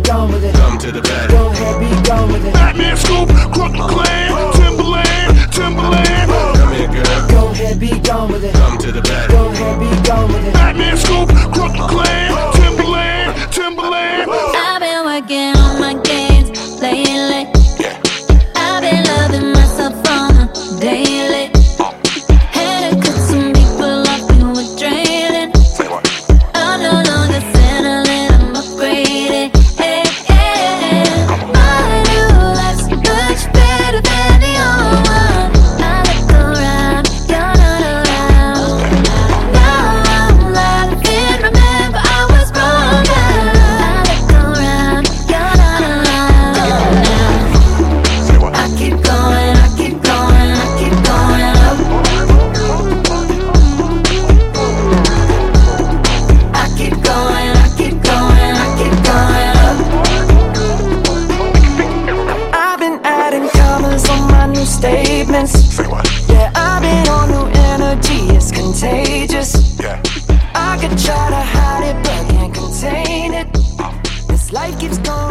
gone with it. Come to the back. Go ahead, be gone with it. Batman Scoop, Crooklyn Clan, Timberland. Come here, girl. Go ahead, be gone with it. Come to the back. Go ahead, be gone with it. Batman Scoop, Crooklyn Clan, Timberland. I've been working on my games lately. I've been loving myself on a daily. Had to cut some people off who were draining. I'm no longer settling, I'm upgraded. Hey, hey. My new life's much better than the old one. I look around, you're not around. Now I'm laughing, remember I was wrong. I look around, you're not around. I keep going, I keep going, I keep going up. I keep going, I keep going, I keep going up. I've been adding commas on my new statements. Say what? Yeah, I've been on new energy, it's contagious. Yeah. I could try to hide it, but can't contain it. This life keeps going